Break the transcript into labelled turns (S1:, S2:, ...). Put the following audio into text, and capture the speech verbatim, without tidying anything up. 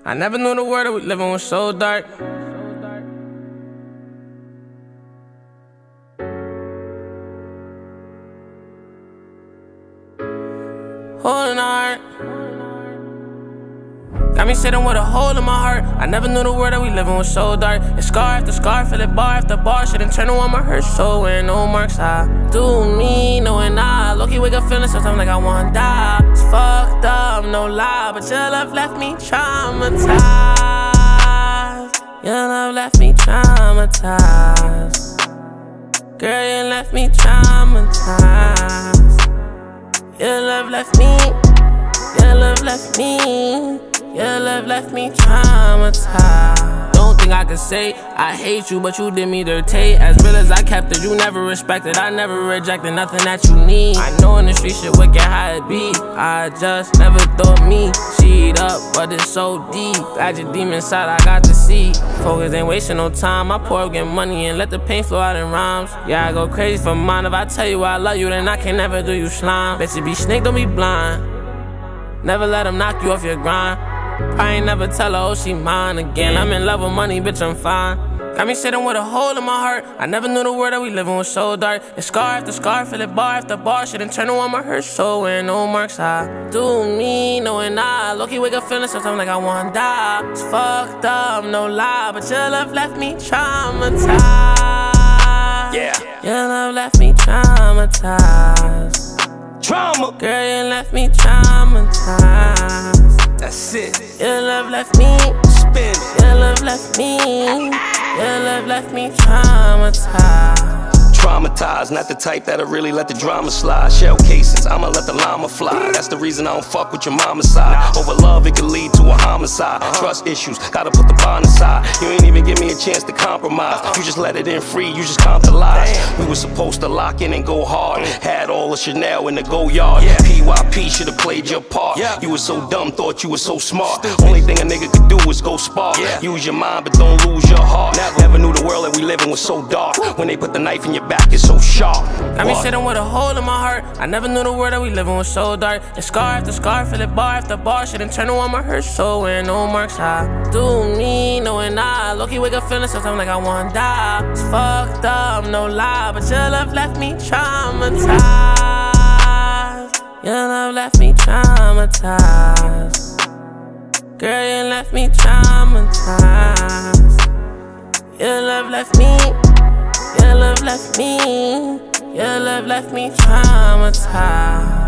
S1: I never knew the world that we living was so dark. Holding heart. Got me sitting with a hole in my heart. I never knew the world that we living was so dark. It's scar after scar, feel it bar after bar. Shit internal on my hurt, so wearing no marks. I do me, knowing I low-key wake up feeling sometimes like I wanna die. It's fucked up, no lie, but your love left me traumatized. Your love left me traumatized. Girl, you left me traumatized. Your love left me, your love left me. Your love left me traumatized. Don't think I could say I hate you, but you did me dirty. As real as I kept it, you never respected. I never rejected nothing that you need. I know in the street shit wicked how it be. I just never thought me cheat up, but it's so deep. Got your demon side, I got to see. Focus ain't wasting no time. I pour up, get money, and let the pain flow out in rhymes. Yeah, I go crazy for mine. If I tell you I love you, then I can never do you slime. Bet you be snake, don't be blind. Never let them knock you off your grind. I ain't never tell her, oh, she mine again. I'm in love with money, bitch, I'm fine. Got me sitting with a hole in my heart. I never knew the world that we living was so dark. It's scar after scar, feel it bar after bar. Shit internal on my hurt, so wearing no marks. I do me, knowing I low-key wake up feeling sometimes like I wanna die. It's fucked up, no lie, but your love left me traumatized.
S2: Yeah.
S1: Your love left me traumatized.
S2: Trauma.
S1: Girl, you left me traumatized.
S2: That's it.
S1: Your love left me,
S2: Spin.
S1: your love left me, your love left me traumatized.
S2: Traumatized, not the type that'll really let the drama slide. Shell cases, I'ma let the llama fly. That's the reason I don't fuck with your mama's side. Over love, it could lead to a homicide. Trust issues, gotta put the bond aside. You ain't even give me a chance to compromise. You just let it in free, you just comped the lies. We were supposed to lock in and go hard. Had all the Chanel in the go yard. P Y P should've played your part. You were so dumb, thought you were so smart. Only thing a nigga could do is go spar. Use your mind, but don't lose your heart. Never knew the world that we living was so dark. When they put the knife in your back, it's so sharp.
S1: Got me sitting with a hole in my heart. I never knew the world that we living was so dark. It's scar after scar, feel it bar after bar. Shit internal on my hurt, so wearing no marks. I do me, knowing I low-key wake up feeling sometimes like I wanna die. It's fucked up, no lie, but your love left me traumatized. Your love left me traumatized. Girl, you left me traumatized. Your love left me, your love left me, your love left me traumatized.